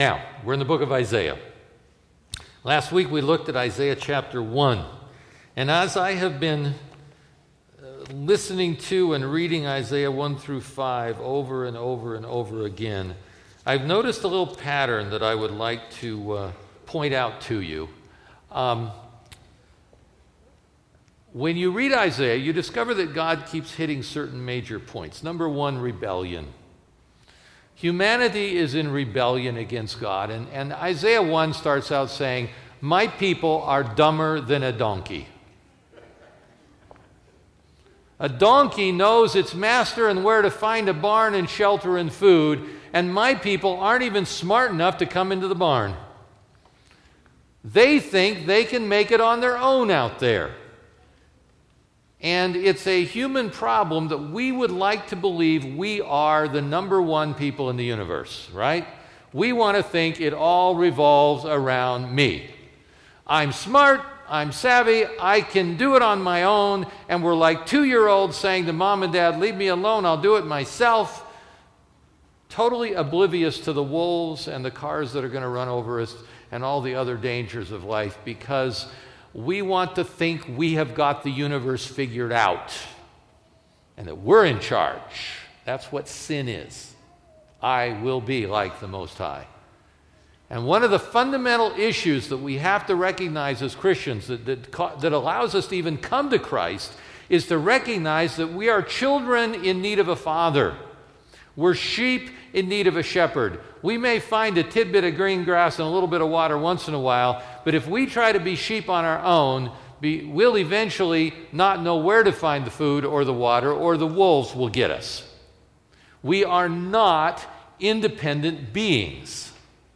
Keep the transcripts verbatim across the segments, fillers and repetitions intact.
Now, we're in the book of Isaiah. Last week we looked at Isaiah chapter one. And as I have been uh, listening to and reading Isaiah one through five over and over and over again, I've noticed a little pattern that I would like to uh, point out to you. Um, when you read Isaiah, you discover that God keeps hitting certain major points. Number one, rebellion. Humanity is in rebellion against God. And, and Isaiah one starts out saying, "My people are dumber than a donkey." A donkey knows its master and where to find a barn and shelter and food, and my people aren't even smart enough to come into the barn. They think they can make it on their own out there. And it's a human problem that we would like to believe we are the number one people in the universe, right? We want to think it all revolves around me. I'm smart, I'm savvy, I can do it on my own, and we're like two-year-olds saying to mom and dad, "Leave me alone, I'll do it myself." Totally oblivious to the wolves and the cars that are going to run over us and all the other dangers of life, because we want to think we have got the universe figured out and that we're in charge. That's what sin is. I will be like the Most High. And one of the fundamental issues that we have to recognize as Christians that, that, that allows us to even come to Christ is to recognize that we are children in need of a father. We're sheep in need of a shepherd. We may find a tidbit of green grass and a little bit of water once in a while, but if we try to be sheep on our own, be, we'll eventually not know where to find the food or the water, or the wolves will get us. We are not independent beings.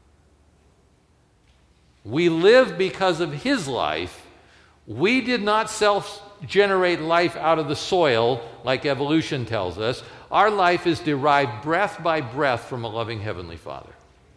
We live because of His life. We did not self-generate life out of the soil like evolution tells us. Our life is derived breath by breath from a loving Heavenly Father.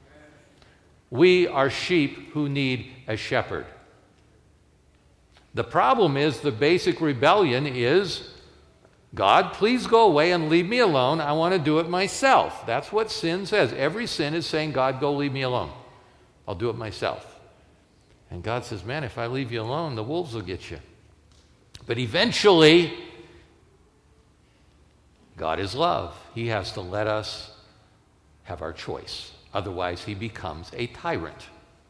We are sheep who need a shepherd. The problem is the basic rebellion is, "God, please go away and leave me alone. I want to do it myself." That's what sin says. Every sin is saying, "God, go leave me alone. I'll do it myself." And God says, "Man, if I leave you alone, the wolves will get you." But eventually, God is love. He has to let us have our choice. Otherwise, He becomes a tyrant.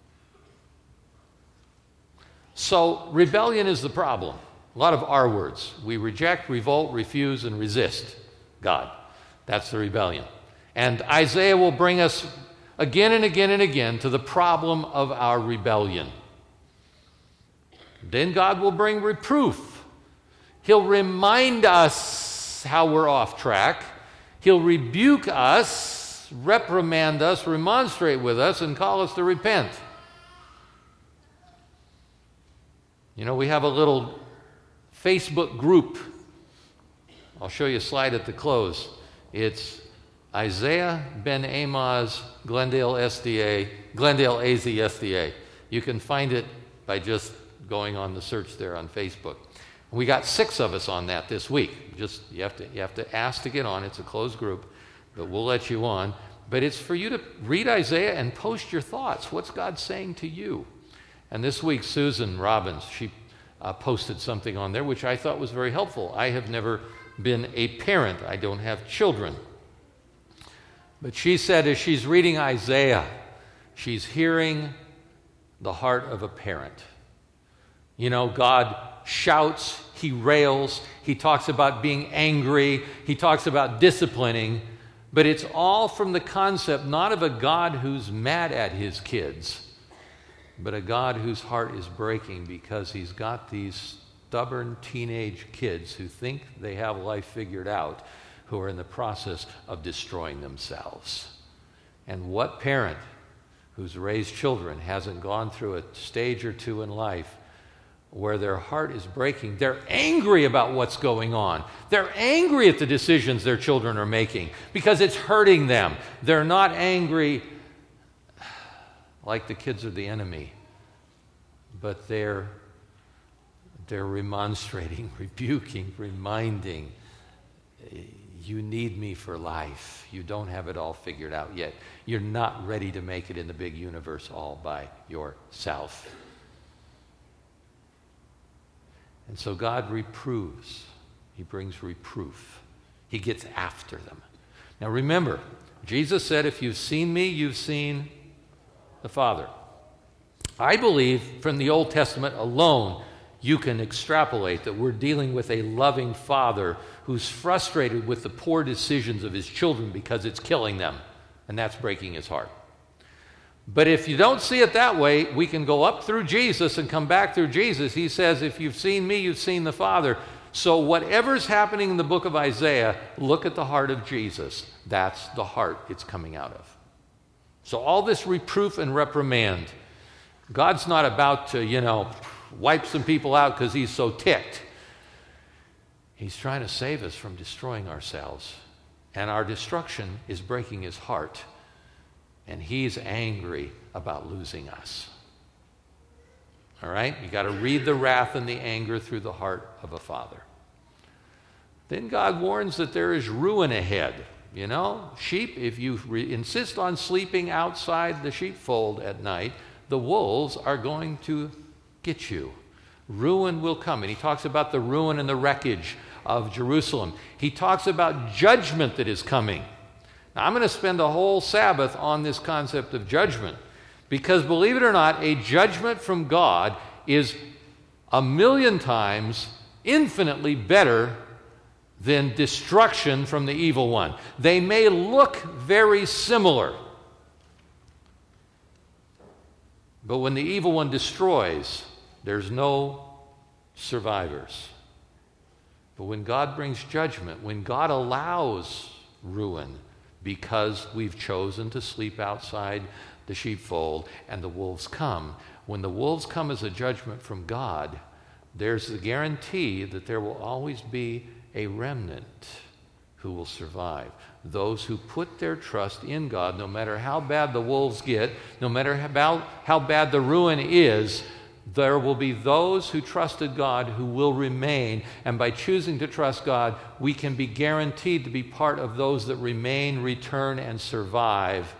So, rebellion is the problem. A lot of R words. We reject, revolt, refuse, and resist God. That's the rebellion. And Isaiah will bring us again and again and again to the problem of our rebellion. Then God will bring reproof. He'll remind us how we're off track. He'll rebuke us, reprimand us, remonstrate with us, and call us to repent. You know, we have a little Facebook group. I'll show you a slide at the close. It's Isaiah Ben Amos Glendale S D A, Glendale A Z S D A. You can find it by just going on the search there on Facebook. We got six of us on that this week. Just you have to you have to ask to get on. It's a closed group, but we'll let you on. But it's for you to read Isaiah and post your thoughts. What's God saying to you? And this week, Susan Robbins, she uh, posted something on there which I thought was very helpful. I have never been a parent. I don't have children. But she said as she's reading Isaiah, she's hearing the heart of a parent. You know, God shouts, He rails, He talks about being angry, He talks about disciplining, but it's all from the concept not of a God who's mad at His kids, but a God whose heart is breaking because He's got these stubborn teenage kids who think they have life figured out, who are in the process of destroying themselves. And what parent who's raised children hasn't gone through a stage or two in life where their heart is breaking? They're angry about what's going on. They're angry at the decisions their children are making because it's hurting them. They're not angry like the kids are the enemy, but they're they're remonstrating, rebuking, reminding. You need me for life. You don't have it all figured out yet. You're not ready to make it in the big universe all by yourself. And so God reproves. He brings reproof. He gets after them. Now remember, Jesus said, if you've seen me, you've seen the Father. I believe from the Old Testament alone, you can extrapolate that we're dealing with a loving Father who's frustrated with the poor decisions of his children because it's killing them, and that's breaking his heart. But if you don't see it that way, we can go up through Jesus and come back through Jesus. He says, if you've seen me, you've seen the Father. So whatever's happening in the book of Isaiah, look at the heart of Jesus. That's the heart it's coming out of. So all this reproof and reprimand, God's not about to, you know, wipe some people out because he's so ticked. He's trying to save us from destroying ourselves. And our destruction is breaking his heart. And he's angry about losing us. All right? You got to read the wrath and the anger through the heart of a father. Then God warns that there is ruin ahead. You know, sheep, if you re- insist on sleeping outside the sheepfold at night, the wolves are going to get you. Ruin will come. And he talks about the ruin and the wreckage of Jerusalem. He talks about judgment that is coming. Now, I'm going to spend a whole Sabbath on this concept of judgment because, believe it or not, a judgment from God is a million times infinitely better than destruction from the evil one. They may look very similar, but when the evil one destroys, there's no survivors. But when God brings judgment, when God allows ruin because we've chosen to sleep outside the sheepfold and the wolves come, when the wolves come as a judgment from God, there's the guarantee that there will always be a remnant who will survive. Those who put their trust in God, no matter how bad the wolves get, no matter how, how bad the ruin is, there will be those who trusted God who will remain. And by choosing to trust God, we can be guaranteed to be part of those that remain, return, and survive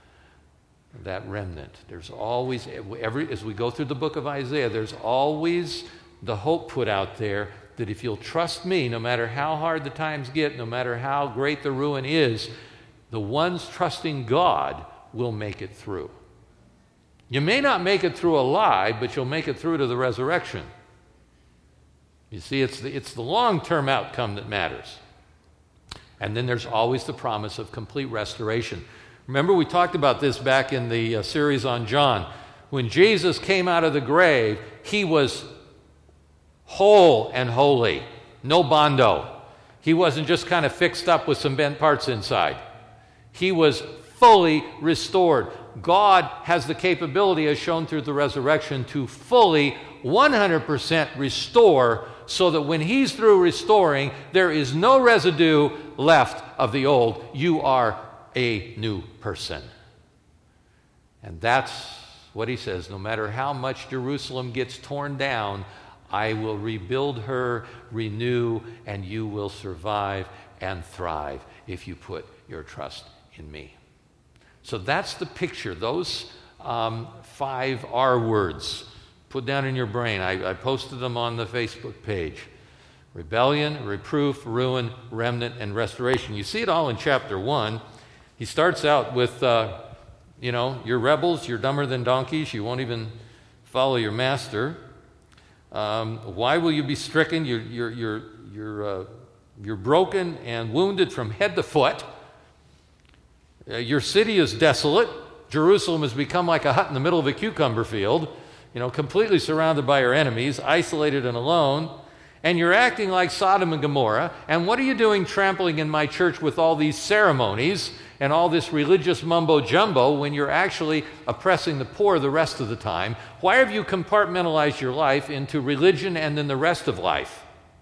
that remnant. There's always, every, as we go through the book of Isaiah, there's always the hope put out there that if you'll trust me, no matter how hard the times get, no matter how great the ruin is, the ones trusting God will make it through. You may not make it through alive, but you'll make it through to the resurrection. You see, it's the, it's the long-term outcome that matters. And then there's always the promise of complete restoration. Remember, we talked about this back in the uh, series on John. When Jesus came out of the grave, he was whole and holy. No bondo. He wasn't just kind of fixed up with some bent parts inside. He was fully restored. God has the capability, as shown through the resurrection, to fully one hundred percent restore so that when he's through restoring, there is no residue left of the old. You are a new person. And that's what he says. No matter how much Jerusalem gets torn down, I will rebuild her, renew, and you will survive and thrive if you put your trust in me. So that's the picture. Those um, five R words, put down in your brain. I, I posted them on the Facebook page. Rebellion, reproof, ruin, remnant, and restoration. You see it all in chapter one. He starts out with, uh, you know, you're rebels, you're dumber than donkeys, you won't even follow your master. Um, why will you be stricken? You're, you're, you're, you're, uh, you're broken and wounded from head to foot. Uh, your city is desolate. Jerusalem has become like a hut in the middle of a cucumber field, you know, completely surrounded by your enemies, isolated and alone. And you're acting like Sodom and Gomorrah. And what are you doing trampling in my church with all these ceremonies and all this religious mumbo-jumbo when you're actually oppressing the poor the rest of the time? Why have you compartmentalized your life into religion and then the rest of life?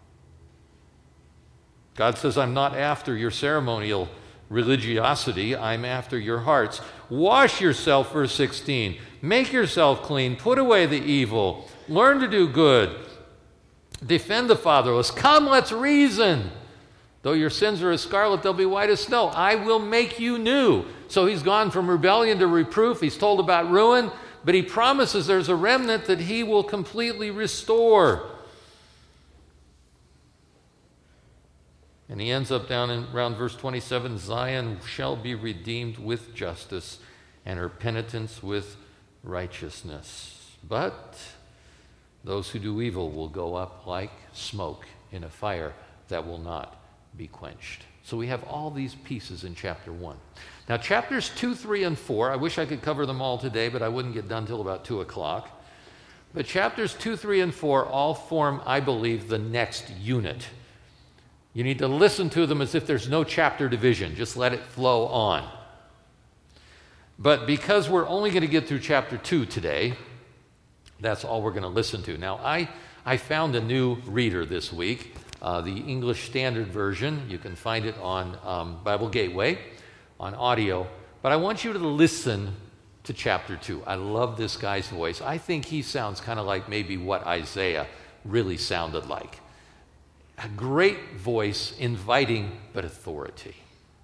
God says, I'm not after your ceremonial religiosity, I'm after your hearts. Wash yourself, verse sixteen. Make yourself clean. Put away the evil. Learn to do good. Defend the fatherless. Come, let's reason. Though your sins are as scarlet, they'll be white as snow. I will make you new. So he's gone from rebellion to reproof. He's told about ruin, but he promises there's a remnant that he will completely restore. And he ends up down in around verse twenty-seven, Zion shall be redeemed with justice, and her penitence with righteousness. But those who do evil will go up like smoke in a fire that will not be quenched. So we have all these pieces in chapter one. Now chapters two, three, and four, I wish I could cover them all today, but I wouldn't get done till about two o'clock. But chapters two, three, and four all form, I believe, the next unit. You need to listen to them as if there's no chapter division. Just let it flow on. But because we're only going to get through chapter two today, that's all we're going to listen to. Now, I, I found a new reader this week, uh, the English Standard Version. You can find it on um, Bible Gateway, on audio. But I want you to listen to chapter two. I love this guy's voice. I think he sounds kind of like maybe what Isaiah really sounded like. A great voice, inviting but authority.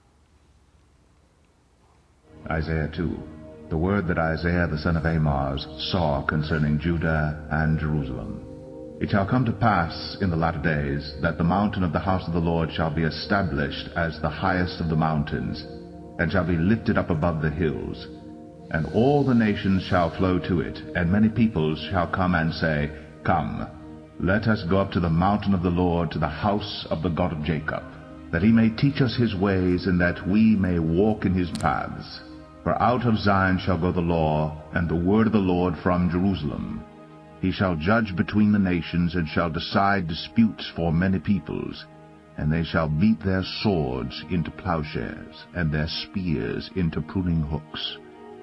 Isaiah two. The word that Isaiah the son of Amoz saw concerning Judah and Jerusalem. It shall come to pass in the latter days that the mountain of the house of the Lord shall be established as the highest of the mountains, and shall be lifted up above the hills. And all the nations shall flow to it, and many peoples shall come and say, Come, let us go up to the mountain of the Lord, to the house of the God of Jacob, that he may teach us his ways, and that we may walk in his paths. For out of Zion shall go the law, and the word of the Lord from Jerusalem. He shall judge between the nations, and shall decide disputes for many peoples. And they shall beat their swords into plowshares, and their spears into pruning hooks.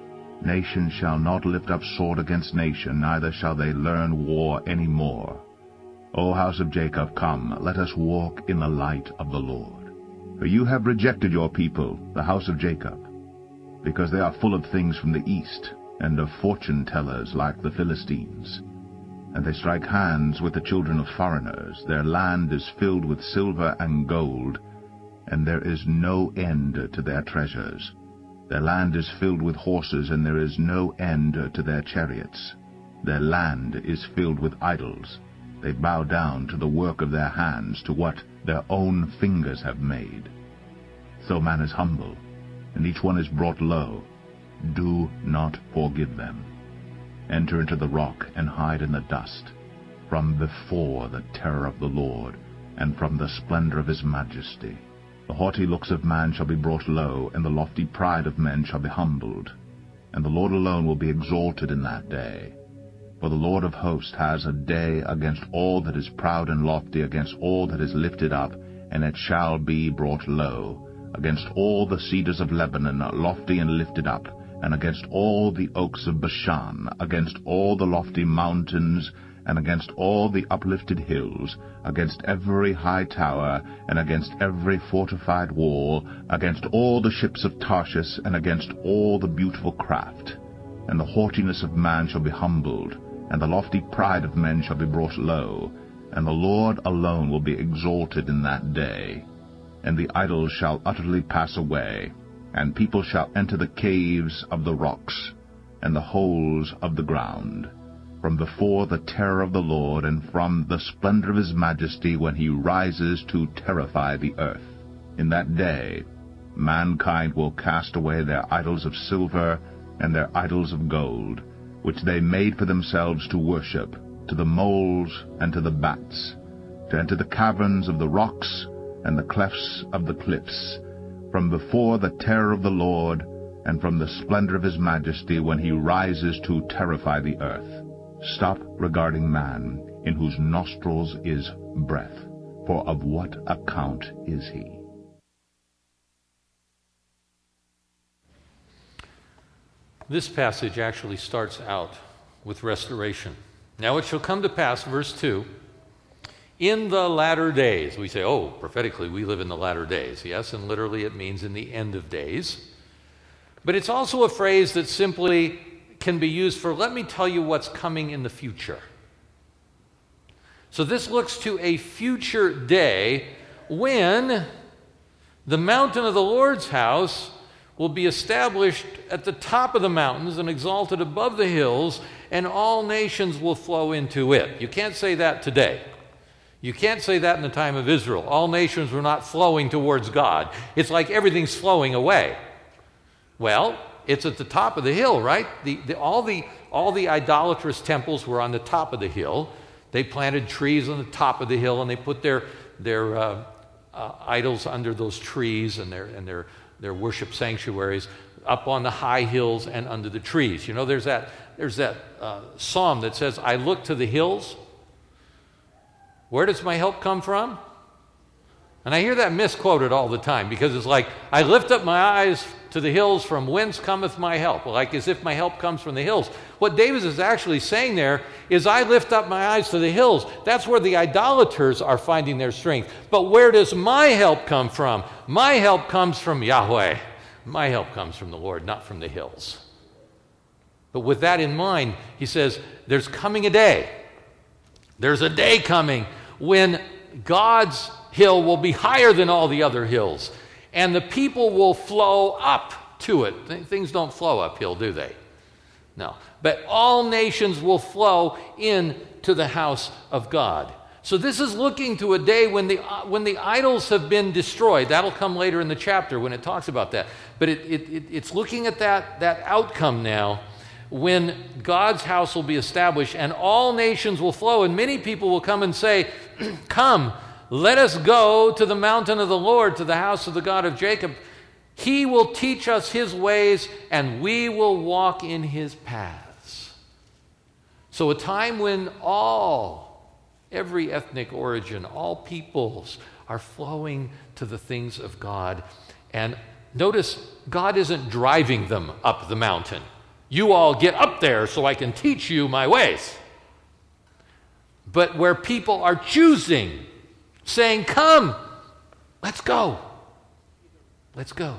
Nation shall not lift up sword against nation, neither shall they learn war any more. O house of Jacob, come, let us walk in the light of the Lord. For you have rejected your people, the house of Jacob, because they are full of things from the east, and of fortune-tellers like the Philistines. And they strike hands with the children of foreigners. Their land is filled with silver and gold, and there is no end to their treasures. Their land is filled with horses, and there is no end to their chariots. Their land is filled with idols. They bow down to the work of their hands, to what their own fingers have made. So man is humble, and each one is brought low. Do not forgive them. Enter into the rock, and hide in the dust, from before the terror of the Lord, and from the splendor of his majesty. The haughty looks of man shall be brought low, and the lofty pride of men shall be humbled. And the Lord alone will be exalted in that day. For the Lord of hosts has a day against all that is proud and lofty, against all that is lifted up, and it shall be brought low, against all the cedars of Lebanon, lofty and lifted up, and against all the oaks of Bashan, against all the lofty mountains, and against all the uplifted hills, against every high tower, and against every fortified wall, against all the ships of Tarshish, and against all the beautiful craft. And the haughtiness of man shall be humbled, and the lofty pride of men shall be brought low, and the Lord alone will be exalted in that day. And the idols shall utterly pass away, and people shall enter the caves of the rocks, and the holes of the ground, from before the terror of the Lord, and from the splendor of his majesty, when he rises to terrify the earth. In that day mankind will cast away their idols of silver and their idols of gold, which they made for themselves to worship, to the moles and to the bats, to enter the caverns of the rocks and the clefts of the cliffs, from before the terror of the Lord, and from the splendor of his majesty, when he rises to terrify the earth. Stop regarding man, in whose nostrils is breath, for of what account is he? This passage actually starts out with restoration. Now it shall come to pass, verse two, in the latter days. We say, oh, prophetically, we live in the latter days. Yes, and literally it means in the end of days. But it's also a phrase that simply can be used for, let me tell you what's coming in the future. So this looks to a future day when The mountain of the Lord's house will be established at the top of the mountains and exalted above the hills, and all nations will flow into it. You can't say that today. You can't say that in the time of Israel. All nations were not flowing towards God. It's like everything's flowing away. Well, it's at the top of the hill, right? The, the, all, the, all the idolatrous temples were on the top of the hill. They planted trees on the top of the hill, and they put their, their uh, uh, idols under those trees and their, and their, their worship sanctuaries up on the high hills and under the trees. You know, there's that, there's that uh, psalm that says, I look to the hills. Where does my help come from? And I hear that misquoted all the time because it's like, I lift up my eyes to the hills, from whence cometh my help? Like as if my help comes from the hills. What David is actually saying there is, I lift up my eyes to the hills. That's where the idolaters are finding their strength. But where does my help come from? My help comes from Yahweh. My help comes from the Lord, not from the hills. But with that in mind, he says, there's coming a day. There's a day coming when God's hill will be higher than all the other hills, and the people will flow up to it. Th- things don't flow uphill, do they? No. But all nations will flow into the house of God. So this is looking to a day when the uh, when the idols have been destroyed. That'll come later in the chapter when it talks about that. But it, it, it, it's looking at that, that outcome now, when God's house will be established and all nations will flow, and many people will come and say, come, let us go to the mountain of the Lord, to the house of the God of Jacob. He will teach us his ways, and we will walk in his paths. So a time when all, every ethnic origin, all peoples are flowing to the things of God. And notice, God isn't driving them up the mountain. You all get up there so I can teach you my ways. But where people are choosing, saying, come, let's go. Let's go.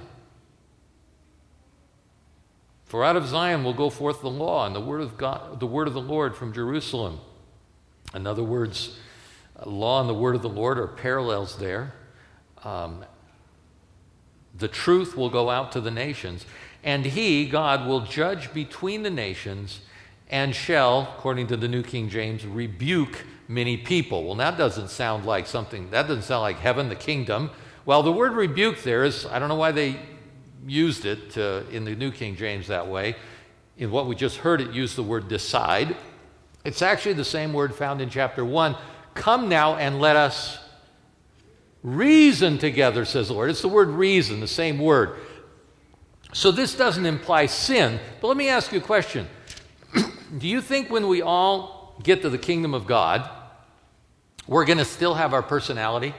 For out of Zion will go forth the law and the word of God, the word of the Lord from Jerusalem. In other words, law and the word of the Lord are parallels there. Um, the truth will go out to the nations. And he, God, will judge between the nations and shall, according to the New King James, rebuke many people. Well, that doesn't sound like something, that doesn't sound like heaven, the kingdom. Well, the word rebuke there is, I don't know why they used it uh, in the New King James that way. In what we just heard, it used the word decide. It's actually the same word found in chapter one. Come now and let us reason together, says the Lord. It's the word reason, the same word. So this doesn't imply sin, but let me ask you a question. Do you think when we all get to the kingdom of God, we're going to still have our personality?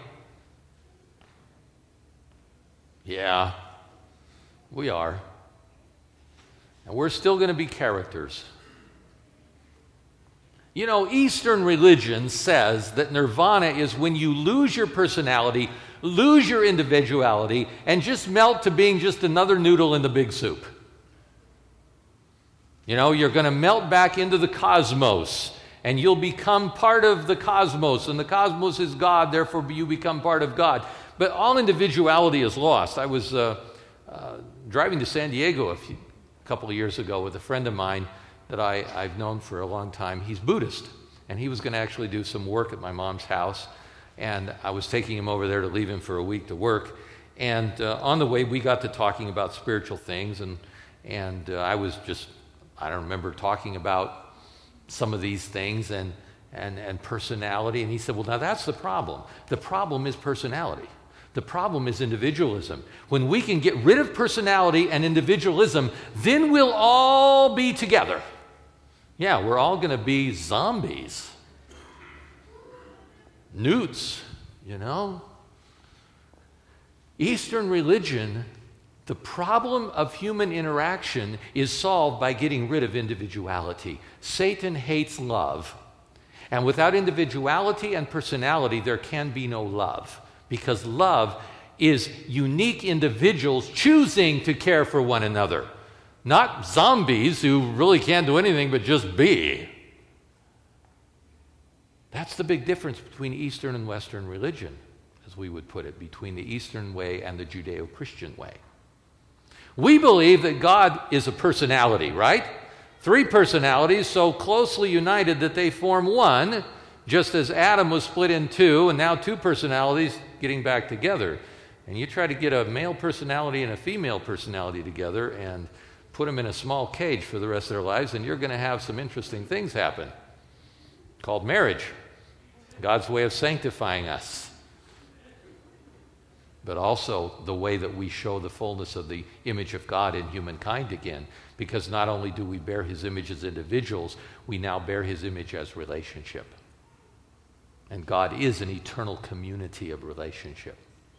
Yeah, we are. And we're still going to be characters. You know, Eastern religion says that nirvana is when you lose your personality, lose your individuality, and just melt to being just another noodle in the big soup. You know, you're going to melt back into the cosmos, and you'll become part of the cosmos, and the cosmos is God, therefore you become part of God. But all individuality is lost. I was uh, uh, driving to San Diego a, few, a couple of years ago with a friend of mine that I, I've known for a long time. He's Buddhist, and he was going to actually do some work at my mom's house. And I was taking him over there to leave him for a week to work. And uh, on the way, we got to talking about spiritual things. And, and uh, I was just, I don't remember talking about some of these things and, and, and personality. And he said, well, now that's the problem. The problem is personality. The problem is individualism. When we can get rid of personality and individualism, then we'll all be together. Yeah, we're all going to be zombies. Newts, you know. Eastern religion, the problem of human interaction is solved by getting rid of individuality. Satan hates love. And without individuality and personality, there can be no love. Because love is unique individuals choosing to care for one another. Not zombies who really can't do anything but just be. That's the big difference between Eastern and Western religion, as we would put it, between the Eastern way and the Judeo-Christian way. We believe that God is a personality, right? Three personalities so closely united that they form one, just as Adam was split in two, and now two personalities getting back together. And you try to get a male personality and a female personality together and put them in a small cage for the rest of their lives, and you're going to have some interesting things happen, called marriage, God's way of sanctifying us, but also the way that we show the fullness of the image of God in humankind again, because not only do we bear his image as individuals, we now bear his image as relationship. And God is an eternal community of relationship.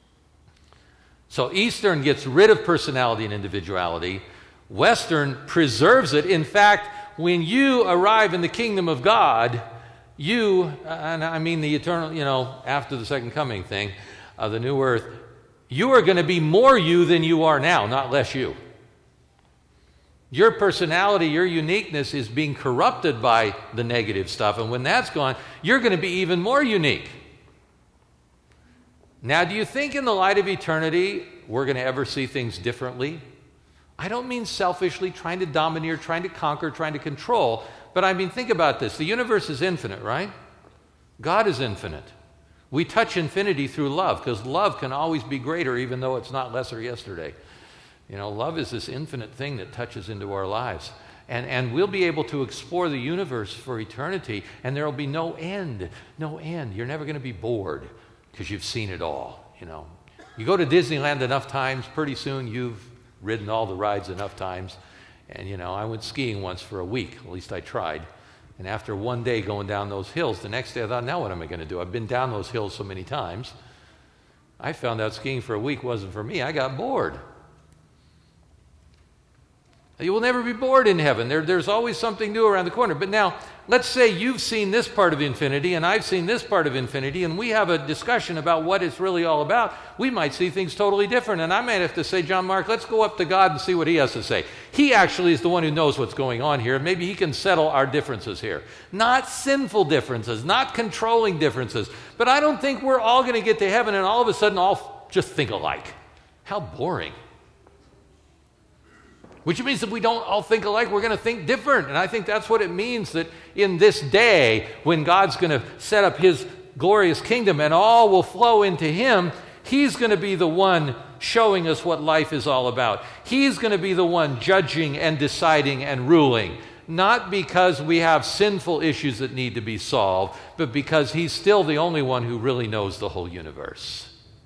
So Eastern gets rid of personality and individuality. Western preserves it. In fact, when you arrive in the kingdom of God, you, and I mean the eternal, you know, after the second coming thing, of uh, the new earth, you are going to be more you than you are now, not less you. Your personality, your uniqueness is being corrupted by the negative stuff, and when that's gone, you're going to be even more unique. Now, do you think in the light of eternity, we're going to ever see things differently? I don't mean selfishly trying to domineer, trying to conquer, trying to control, but I mean, think about this. The universe is infinite, right? God is infinite. We touch infinity through love, because love can always be greater even though it's not lesser yesterday. You know, love is this infinite thing that touches into our lives. And, and we'll be able to explore the universe for eternity, and there will be no end, no end. You're never going to be bored because you've seen it all, you know. You go to Disneyland enough times, pretty soon you've ridden all the rides enough times. And, you know, I went skiing once for a week, at least I tried. And after one day going down those hills, the next day I thought, now what am I going to do? I've been down those hills so many times. I found out skiing for a week wasn't for me. I got bored. You will never be bored in heaven. There, there's always something new around the corner. But now, let's say you've seen this part of infinity, and I've seen this part of infinity, and we have a discussion about what it's really all about. We might see things totally different, and I might have to say, John Mark, let's go up to God and see what he has to say. He actually is the one who knows what's going on here, and maybe he can settle our differences here. Not sinful differences, not controlling differences. But I don't think we're all going to get to heaven and all of a sudden all just think alike. How boring. Which means that we don't all think alike, we're going to think different. And I think that's what it means that in this day, when God's going to set up his glorious kingdom and all will flow into him, he's going to be the one showing us what life is all about. He's going to be the one judging and deciding and ruling. Not because we have sinful issues that need to be solved, but because he's still the only one who really knows the whole universe.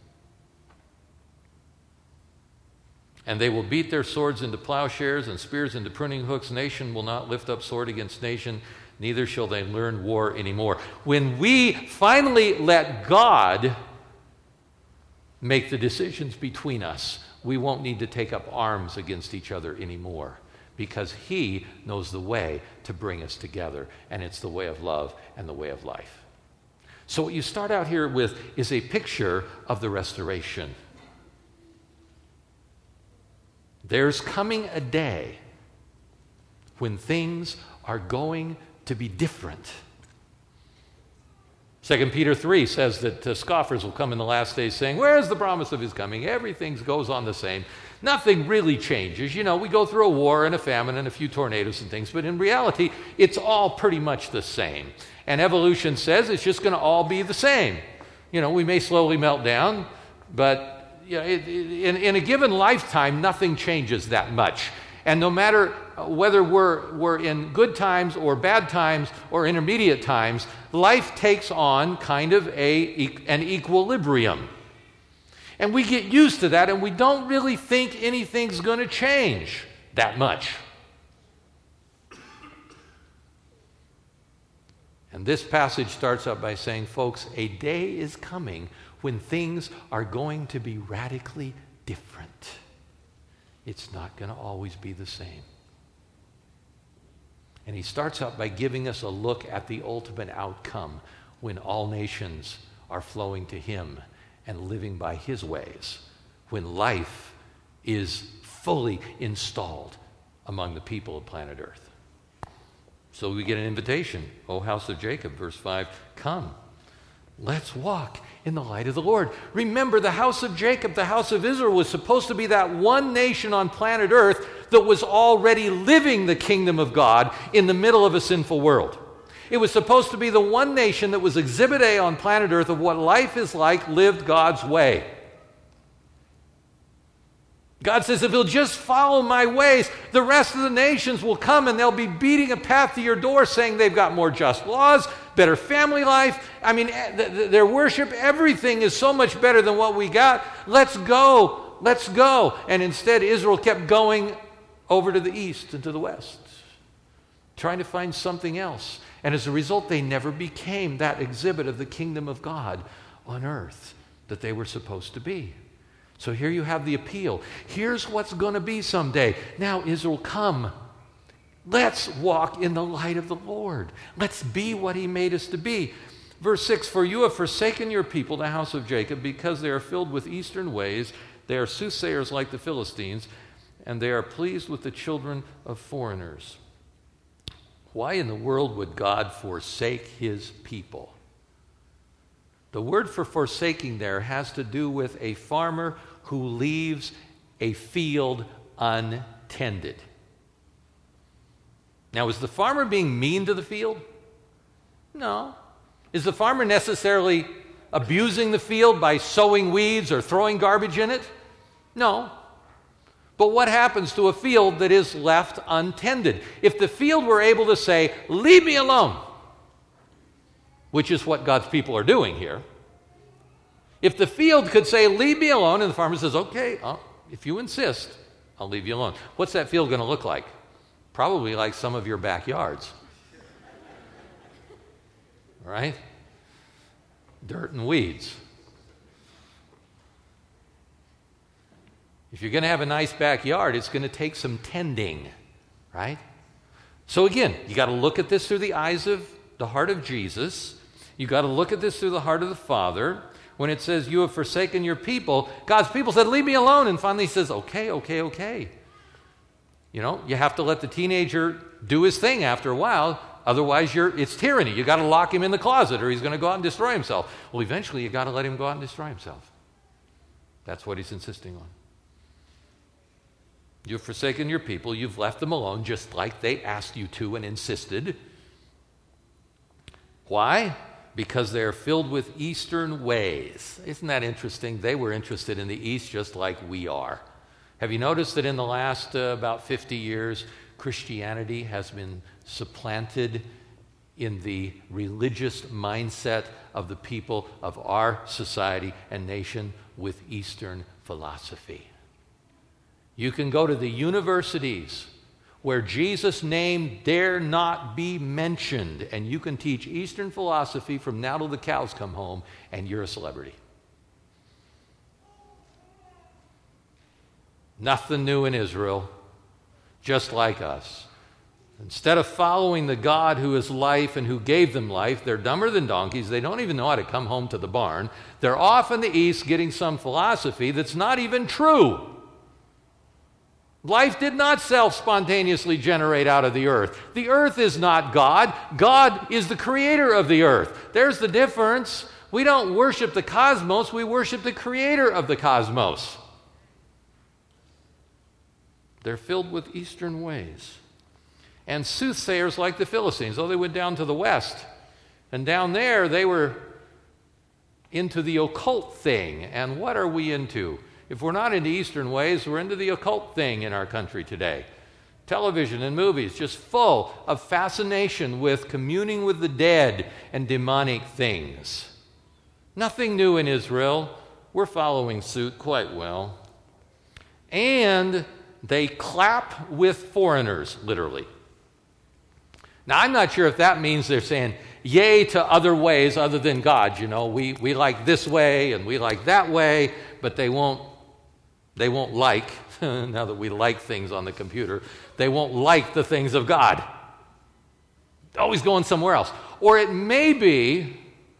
And they will beat their swords into plowshares and spears into pruning hooks. Nation will not lift up sword against nation, neither shall they learn war anymore. When we finally let God make the decisions between us, we won't need to take up arms against each other anymore, because he knows the way to bring us together, and it's the way of love and the way of life. So what you start out here with is a picture of the restoration. There's coming a day when things are going to be different. Second Peter three says that uh, scoffers will come in the last days saying, where's the promise of his coming? Everything goes on the same. Nothing really changes. You know, we go through a war and a famine and a few tornadoes and things, but in reality, it's all pretty much the same. And evolution says it's just going to all be the same. You know, we may slowly melt down, but you know, it, it, in, in a given lifetime, nothing changes that much. And no matter whether we're, we're in good times or bad times or intermediate times, life takes on kind of a, an equilibrium. And we get used to that, and we don't really think anything's going to change that much. And this passage starts out by saying, folks, a day is coming when things are going to be radically different. It's not going to always be the same. And he starts out by giving us a look at the ultimate outcome when all nations are flowing to him and living by his ways, when life is fully installed among the people of planet Earth. So we get an invitation, O house of Jacob, verse five, come. Let's walk in the light of the Lord. Remember, the house of Jacob, the house of Israel, was supposed to be that one nation on planet Earth that was already living the kingdom of God in the middle of a sinful world. It was supposed to be the one nation that was exhibit A on planet Earth of what life is like lived God's way. God says, if you'll just follow my ways, the rest of the nations will come and they'll be beating a path to your door saying they've got more just laws, better family life. I mean, th- th- their worship, everything is so much better than what we got. Let's go. Let's go. And instead, Israel kept going over to the east and to the west, trying to find something else. And as a result, they never became that exhibit of the kingdom of God on earth that they were supposed to be. So here you have the appeal. Here's what's going to be someday. Now, Israel, come. Let's walk in the light of the Lord. Let's be what he made us to be. Verse six, for you have forsaken your people, the house of Jacob, because they are filled with eastern ways. They are soothsayers like the Philistines, and they are pleased with the children of foreigners. Why in the world would God forsake his people? The word for forsaking there has to do with a farmer who leaves a field untended. Now, is the farmer being mean to the field? No. Is the farmer necessarily abusing the field by sowing weeds or throwing garbage in it? No. But what happens to a field that is left untended? If the field were able to say, leave me alone, which is what God's people are doing here. If the field could say, leave me alone, and the farmer says, okay, I'll, if you insist, I'll leave you alone. What's that field going to look like? Probably like some of your backyards. Right? Dirt and weeds. If you're going to have a nice backyard, it's going to take some tending, right? So again, you got to look at this through the eyes of the heart of Jesus. You got to look at this through the heart of the Father. When it says, you have forsaken your people, God's people said, leave me alone. And finally he says, okay, okay, okay. You know, you have to let the teenager do his thing after a while. Otherwise, you're, it's tyranny. You got to lock him in the closet or he's going to go out and destroy himself. Well, eventually you got to let him go out and destroy himself. That's what he's insisting on. You've forsaken your people. You've left them alone just like they asked you to and insisted. Why? Because they're filled with eastern ways. Isn't that interesting? They were interested in the East just like we are. Have you noticed that in the last uh, about fifty years, Christianity has been supplanted in the religious mindset of the people of our society and nation with Eastern philosophy? You can go to the universities where Jesus' name dare not be mentioned, and you can teach Eastern philosophy from now till the cows come home, and you're a celebrity. Nothing new in Israel, just like us. Instead of following the God who is life and who gave them life, they're dumber than donkeys. They don't even know how to come home to the barn. They're off in the East getting some philosophy that's not even true. Life did not self-spontaneously generate out of the earth. The earth is not God. God is the creator of the earth. There's the difference. We don't worship the cosmos. We worship the creator of the cosmos. They're filled with Eastern ways. And soothsayers like the Philistines. Oh, they went down to the west. And down there, they were into the occult thing. And what are we into? If we're not into Eastern ways, we're into the occult thing in our country today. Television and movies just full of fascination with communing with the dead and demonic things. Nothing new in Israel. We're following suit quite well. And they clap with foreigners, literally. Now, I'm not sure if that means they're saying yay to other ways other than God. You know, we, we like this way and we like that way, but they won't They won't like, now that we like things on the computer, they won't like the things of God. Always going somewhere else. Or it may be,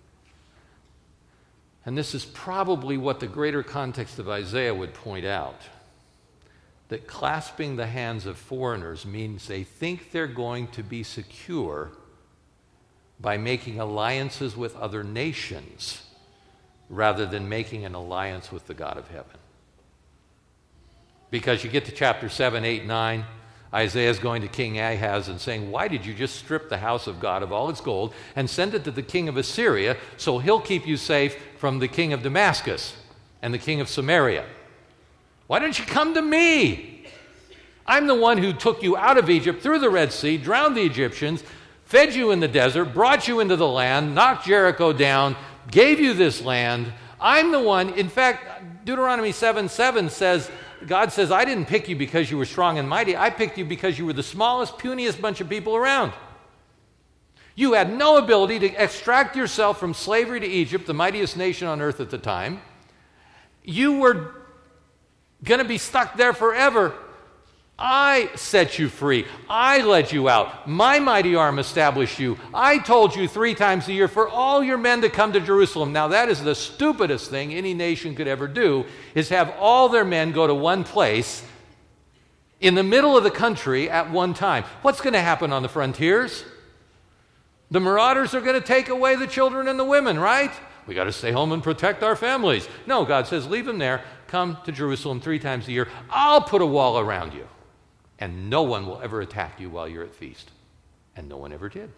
and this is probably what the greater context of Isaiah would point out, that clasping the hands of foreigners means they think they're going to be secure by making alliances with other nations rather than making an alliance with the God of heaven. Because you get to chapter seven, eight, nine, Isaiah's going to King Ahaz and saying, why did you just strip the house of God of all its gold and send it to the king of Assyria so he'll keep you safe from the king of Damascus and the king of Samaria? Why don't you come to me? I'm the one who took you out of Egypt through the Red Sea, drowned the Egyptians, fed you in the desert, brought you into the land, knocked Jericho down, gave you this land. I'm the one. In fact, Deuteronomy seven seven says, God says, I didn't pick you because you were strong and mighty. I picked you because you were the smallest, puniest bunch of people around. You had no ability to extract yourself from slavery to Egypt, the mightiest nation on earth at the time. You were going to be stuck there forever. I set you free. I led you out. My mighty arm established you. I told you three times a year for all your men to come to Jerusalem. Now that is the stupidest thing any nation could ever do, is have all their men go to one place in the middle of the country at one time. What's going to happen on the frontiers? The marauders are going to take away the children and the women, right? We got to stay home and protect our families. No, God says, leave them there. Come to Jerusalem three times a year. I'll put a wall around you. And no one will ever attack you while you're at feast. And no one ever did.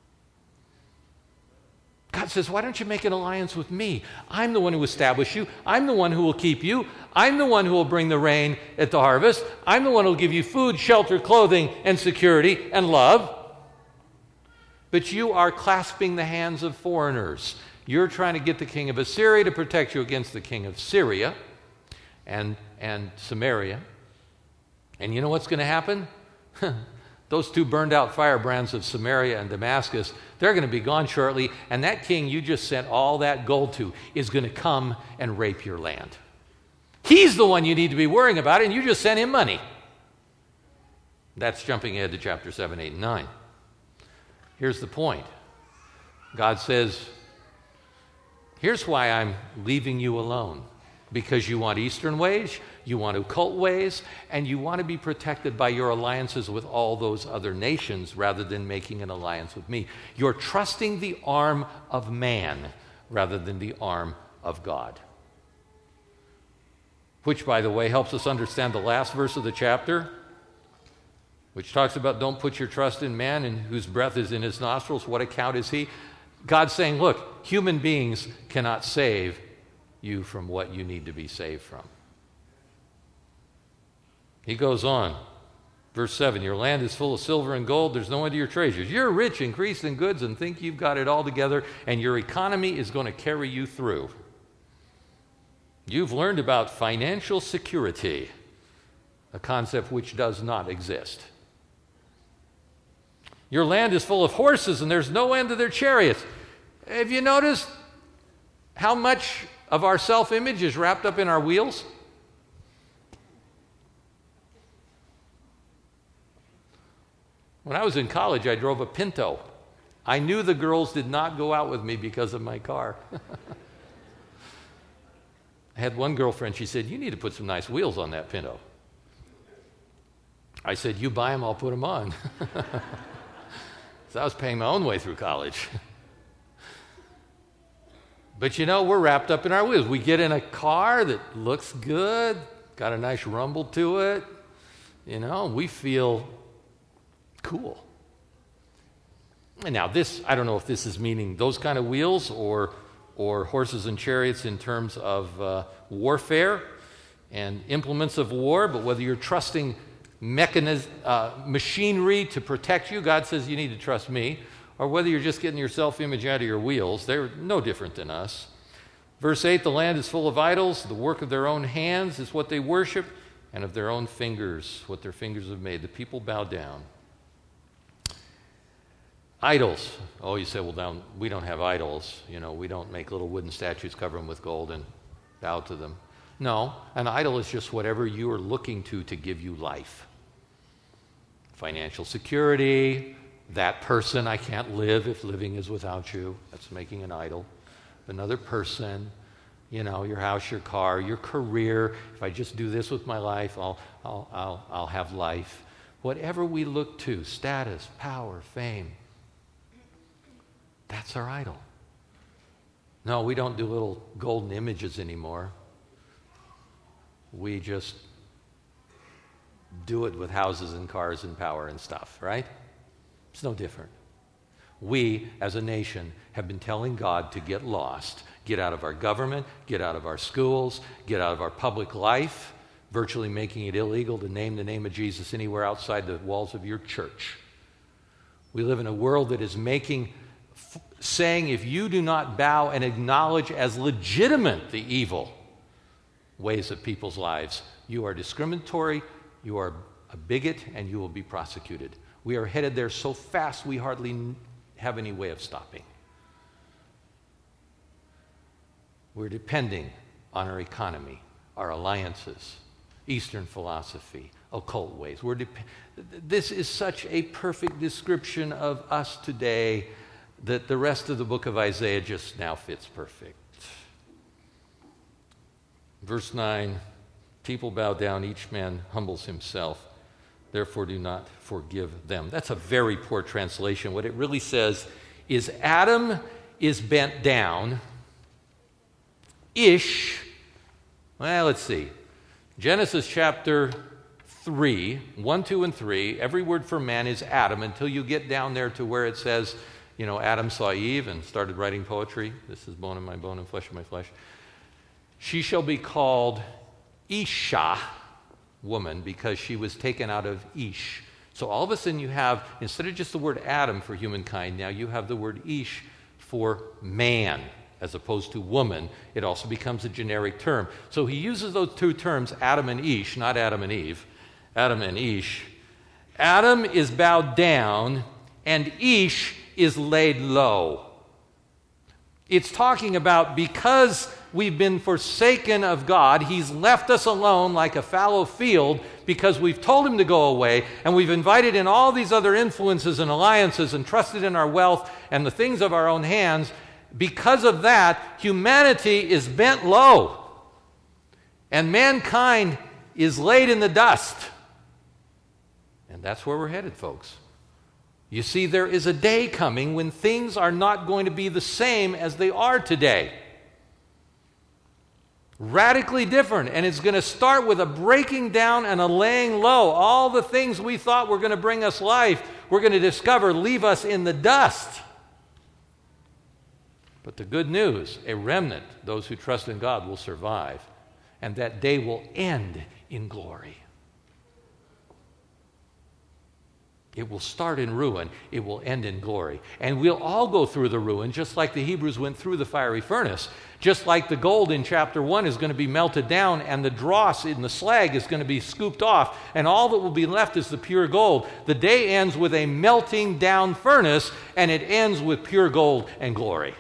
God says, why don't you make an alliance with me? I'm the one who established you. I'm the one who will keep you. I'm the one who will bring the rain at the harvest. I'm the one who will give you food, shelter, clothing, and security, and love. But you are clasping the hands of foreigners. You're trying to get the king of Assyria to protect you against the king of Syria and, and Samaria. And you know what's going to happen? Those two burned out firebrands of Samaria and Damascus, they're going to be gone shortly, and that king you just sent all that gold to is going to come and rape your land. He's the one you need to be worrying about, and you just sent him money. That's jumping ahead to chapter seven, eight, and nine. Here's the point. God says, here's why I'm leaving you alone. Because you want Eastern ways, you want occult ways, and you want to be protected by your alliances with all those other nations rather than making an alliance with me. You're trusting the arm of man rather than the arm of God. Which, by the way, helps us understand the last verse of the chapter, which talks about don't put your trust in man and whose breath is in his nostrils. What account is he? God's saying, look, human beings cannot save you from what you need to be saved from. He goes on, verse seven, your land is full of silver and gold, there's no end to your treasures. You're rich, increased in goods, and think you've got it all together, and your economy is going to carry you through. You've learned about financial security, a concept which does not exist. Your land is full of horses, and there's no end to their chariots. Have you noticed how much of our self-image is wrapped up in our wheels? When I was in college, I drove a Pinto. I knew the girls did not go out with me because of my car. I had one girlfriend, she said, you need to put some nice wheels on that Pinto. I said, you buy them, I'll put them on. So I was paying my own way through college. But you know, we're wrapped up in our wheels. We get in a car that looks good, got a nice rumble to it, you know, we feel cool. And now this, I don't know if this is meaning those kind of wheels or, or horses and chariots in terms of uh, warfare and implements of war, but whether you're trusting mechanism, uh, machinery to protect you, God says you need to trust me, or whether you're just getting your self-image out of your wheels, they're no different than us. Verse eight, the land is full of idols. The work of their own hands is what they worship, and of their own fingers, what their fingers have made. The people bow down. Idols. Oh, you say, well, down, we don't have idols. You know, we don't make little wooden statues, cover them with gold, and bow to them. No, an idol is just whatever you are looking to to give you life. Financial security, that person, I can't live if living is without you. That's making an idol. Another person, you know, your house, your car, your career. If I just do this with my life, I'll, I'll, I'll, I'll have life. Whatever we look to, status, power, fame. That's our idol. No, we don't do little golden images anymore. We just do it with houses and cars and power and stuff, right? It's no different. We, as a nation, have been telling God to get lost, get out of our government, get out of our schools, get out of our public life, virtually making it illegal to name the name of Jesus anywhere outside the walls of your church. We live in a world that is making, f- saying if you do not bow and acknowledge as legitimate the evil ways of people's lives, you are discriminatory, you are a bigot, and you will be prosecuted. We are headed there so fast we hardly have any way of stopping. We're depending on our economy, our alliances, Eastern philosophy, occult ways. We're dep- this is such a perfect description of us today that the rest of the book of Isaiah just now fits perfect. Verse nine, people bow down, each man humbles himself. Therefore do not forgive them. That's a very poor translation. What it really says is Adam is bent down. Ish, well, let's see. Genesis chapter three, one, two, and three, every word for man is Adam until you get down there to where it says, you know, Adam saw Eve and started writing poetry. This is bone of my bone and flesh of my flesh. She shall be called Isha, woman, because she was taken out of Ish. So all of a sudden you have, instead of just the word Adam for humankind, now you have the word Ish for man, as opposed to woman. It also becomes a generic term. So he uses those two terms, Adam and Ish, not Adam and Eve. Adam and Ish. Adam is bowed down, and Ish is laid low. It's talking about because we've been forsaken of God, he's left us alone like a fallow field because we've told him to go away, and we've invited in all these other influences and alliances and trusted in our wealth and the things of our own hands. Because of that, humanity is bent low, and mankind is laid in the dust. And that's where we're headed, folks. You see, there is a day coming when things are not going to be the same as they are today. Radically different, and it's going to start with a breaking down and a laying low. All the things we thought were going to bring us life, we're going to discover leave us in the dust. But the good news, a remnant, those who trust in God, will survive, and that day will end in glory. It will start in ruin. It will end in glory. And we'll all go through the ruin, just like the Hebrews went through the fiery furnace. Just like the gold in chapter one is going to be melted down, and the dross in the slag is going to be scooped off, and all that will be left is the pure gold. The day ends with a melting down furnace, and it ends with pure gold and glory.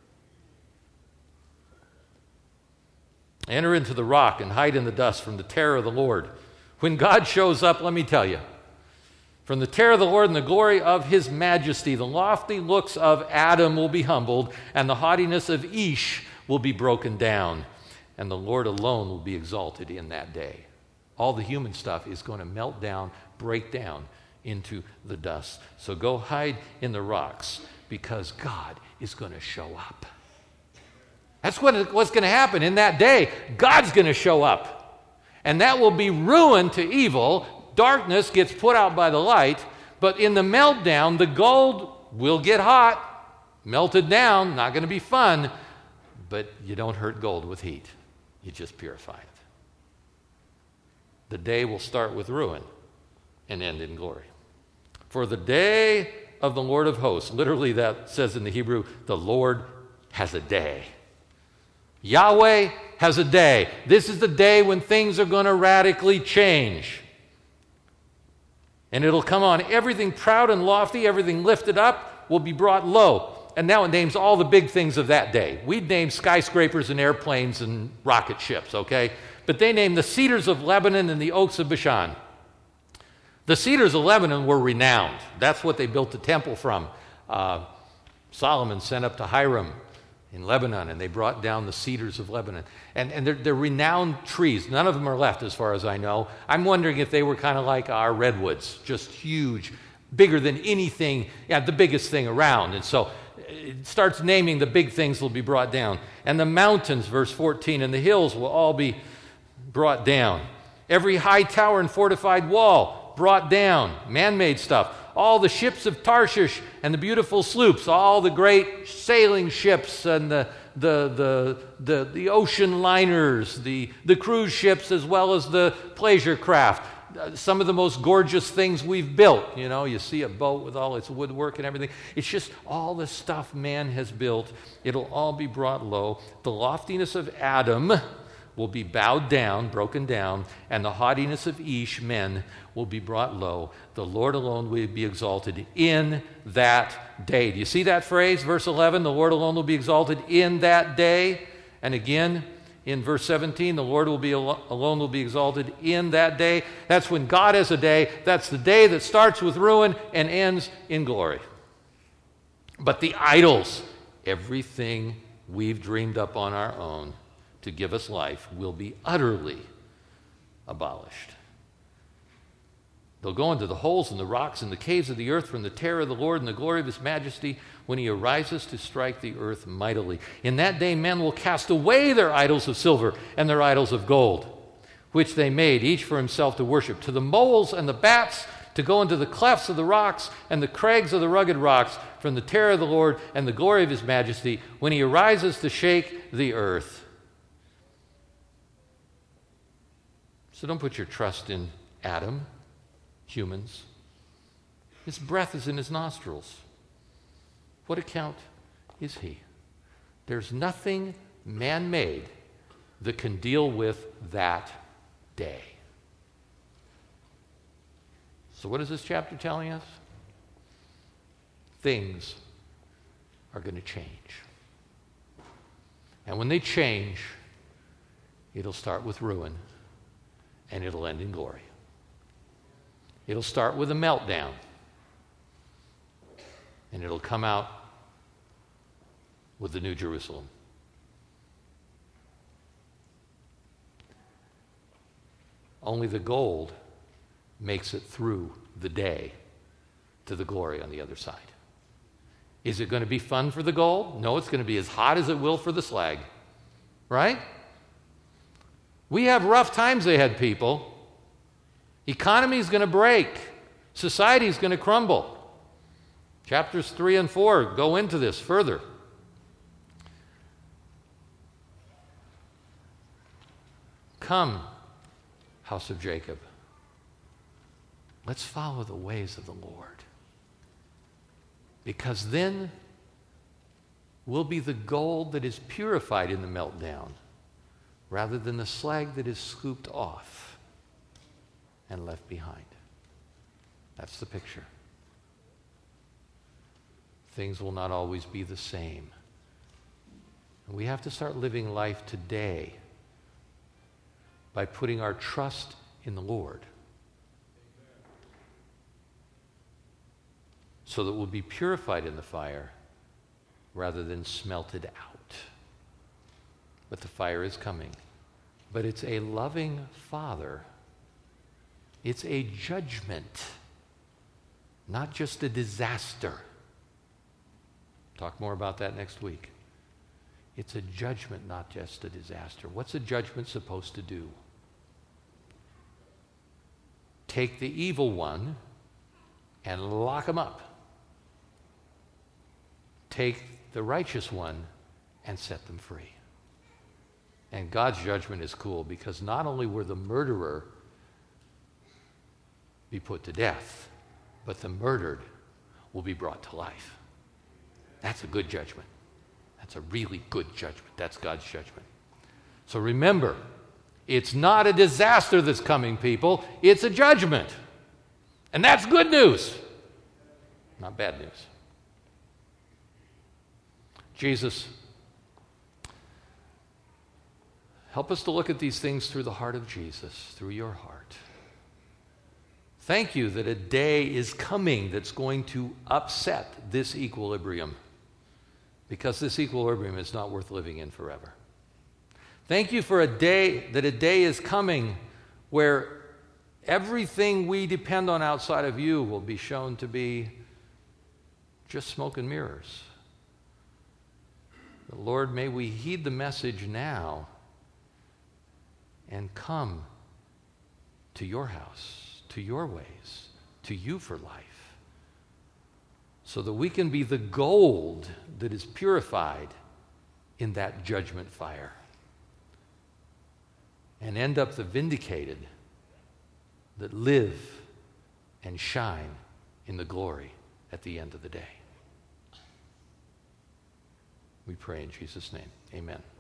Enter into the rock and hide in the dust from the terror of the Lord. When God shows up, let me tell you, from the terror of the Lord and the glory of his majesty, the lofty looks of Adam will be humbled, and the haughtiness of Ish will be broken down, and the Lord alone will be exalted in that day. All the human stuff is going to melt down, break down into the dust. So go hide in the rocks, because God is going to show up. That's what, what's going to happen in that day. God's going to show up, and that will be ruin to evil. Darkness gets put out by the light, but in the meltdown, the gold will get hot, melted down, not going to be fun, but you don't hurt gold with heat. You just purify it. The day will start with ruin and end in glory. For the day of the Lord of hosts, literally that says in the Hebrew, the Lord has a day. Yahweh has a day. This is the day when things are going to radically change. And it'll come on everything proud and lofty, everything lifted up will be brought low. And now it names all the big things of that day. We'd name skyscrapers and airplanes and rocket ships, okay? But they named the cedars of Lebanon and the oaks of Bashan. The cedars of Lebanon were renowned. That's what they built the temple from. Uh, Solomon sent up to Hiram in Lebanon, and they brought down the cedars of Lebanon. And, and they're, they're renowned trees. None of them are left, as far as I know. I'm wondering if they were kind of like our redwoods, just huge, bigger than anything, yeah, the biggest thing around. And so it starts naming the big things will be brought down. And the mountains, verse fourteen, and the hills will all be brought down. Every high tower and fortified wall brought down, man-made stuff. All the ships of Tarshish and the beautiful sloops, all the great sailing ships and the the the the, the ocean liners, the, the cruise ships as well as the pleasure craft. Some of the most gorgeous things we've built. You know, you see a boat with all its woodwork and everything. It's just all the stuff man has built. It'll all be brought low. The loftiness of Adam will be bowed down, broken down, and the haughtiness of Ish, men, will be brought low. The Lord alone will be exalted in that day. Do you see that phrase, verse eleven? The Lord alone will be exalted in that day. And again, in verse seventeen, the Lord will be al- alone will be exalted in that day. That's when God has a day. That's the day that starts with ruin and ends in glory. But the idols, everything we've dreamed up on our own to give us life, will be utterly abolished. They'll go into the holes and the rocks and the caves of the earth from the terror of the Lord and the glory of his majesty when he arises to strike the earth mightily. In that day men will cast away their idols of silver and their idols of gold, which they made, each for himself to worship, to the moles and the bats, to go into the clefts of the rocks and the crags of the rugged rocks from the terror of the Lord and the glory of his majesty when he arises to shake the earth. So don't put your trust in Adam, humans. His breath is in his nostrils. What account is he? There's nothing man-made that can deal with that day. So what is this chapter telling us? Things are going to change. And when they change, it'll start with ruin and it'll end in glory. It'll start with a meltdown, and it'll come out with the New Jerusalem. Only the gold makes it through the day to the glory on the other side. Is it going to be fun for the gold? No, it's going to be as hot as it will for the slag. Right? We have rough times ahead, people. Economy is going to break. Society is going to crumble. Chapters three and four go into this further. Come, house of Jacob. Let's follow the ways of the Lord. Because then we'll be the gold that is purified in the meltdown, rather than the slag that is scooped off and left behind. That's the picture. Things will not always be the same. And we have to start living life today by putting our trust in the Lord, so that we'll be purified in the fire rather than smelted out. But the fire is coming. But it's a loving Father. It's a judgment, not just a disaster. Talk more about that next week. It's a judgment, not just a disaster. What's a judgment supposed to do? Take the evil one and lock him up. Take the righteous one and set them free. And God's judgment is cool, because not only will the murderer be put to death, but the murdered will be brought to life. That's a good judgment. That's a really good judgment. That's God's judgment. So remember, it's not a disaster that's coming, people. It's a judgment. And that's good news, not bad news. Jesus, help us to look at these things through the heart of Jesus, through your heart. Thank you that a day is coming that's going to upset this equilibrium, because this equilibrium is not worth living in forever. Thank you for a day, that a day is coming where everything we depend on outside of you will be shown to be just smoke and mirrors. But Lord, may we heed the message now and come to your house, to your ways, to you for life, so that we can be the gold that is purified in that judgment fire and end up the vindicated that live and shine in the glory at the end of the day. We pray in Jesus' name. Amen.